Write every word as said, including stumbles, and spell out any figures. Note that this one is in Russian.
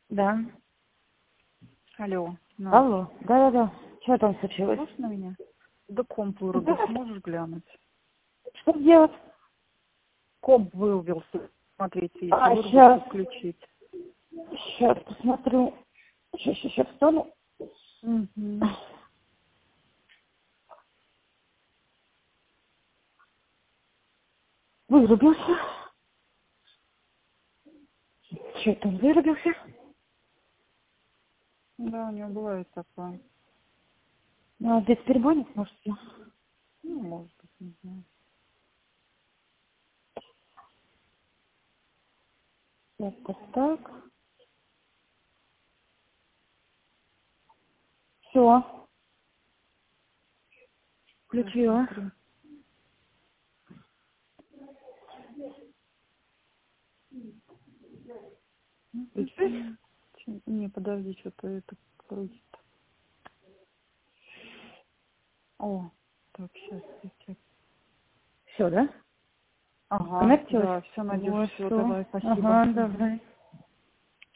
Да. Алло. На. Алло. Да-да-да. Что там случилось? Слышно меня? Да комп вырубился, можешь глянуть? Что делать? Комп вырубился. Смотрите, если А, вырубился, сейчас. включить. Сейчас посмотрю. Сейчас, сейчас, сейчас встану. Угу. Вырубился. Что там, вырубился? Да, у него бывает такое. Ну, без перебойник, может, всё? Ну, может быть, не знаю. Это так. Все. Включила. Посмотри. Включилась? Ч- Не, подожди, что-то это крутит. О, так, сейчас, сейчас. Все, да? Ага, Коннектилась? да, все, Надюш, Вот, все, всё. давай, спасибо. Ага, Мгм. давай.